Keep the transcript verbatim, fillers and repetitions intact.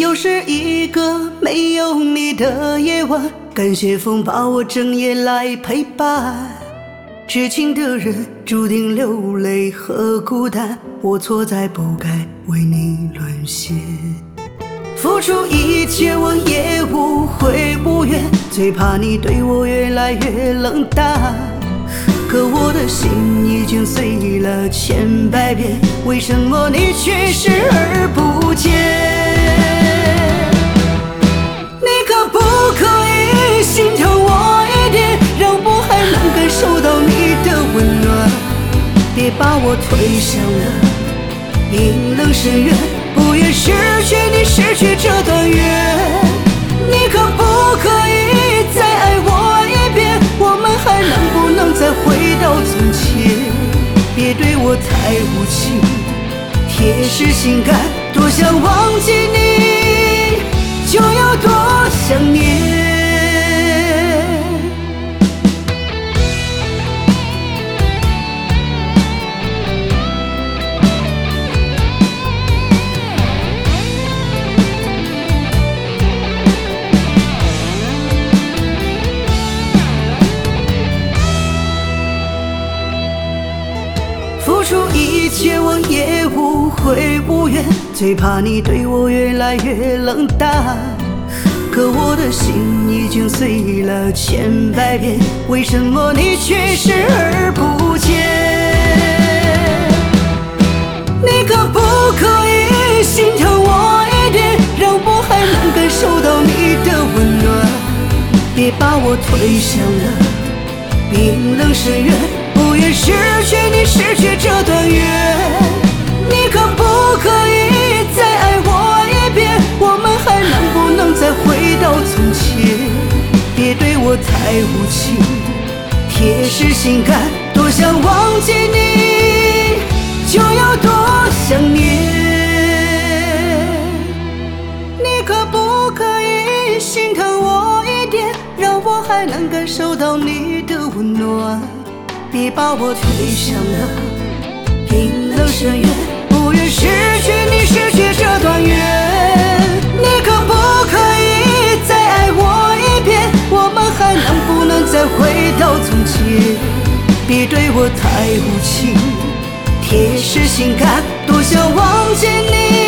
又是一个没有你的夜晚，感谢风把我整夜来陪伴。痴情的人注定流泪和孤单，我错在不该为你沦陷。付出一切我也无悔无怨，最怕你对我越来越冷淡。可我的心已经碎了千百遍，为什么你却视而不见？你可不可以心疼我一点，让我还能感受到你的温暖？别把我推向了冰冷深渊，不愿失去你，失去这段缘。你可不可以再爱我一遍？我们还能不能再回到从前？别对我太无情，铁石心肝，多想忘记你，就要多想念。付出一切我也无悔无怨，最怕你对我越来越冷淡。可我的心已经碎了千百遍，为什么你却视而不见？你可不可以心疼我一点，让我还能感受到你的温暖？别把我推向了冰冷深渊，不愿失去你，失去这段缘。你可不可以再爱我一遍？我们还能不能再回到从前？别对我太无情，铁石心肝，多想忘记你，就要多想念。你可不可以心疼我一点，让我还能感受到你的温暖？别把我推向了冰冷深渊，不愿失去你，失去这段缘。你可不可以再爱我一遍？我们还能不能再回到从前？别对我太无情，铁石心肝，多想忘记你，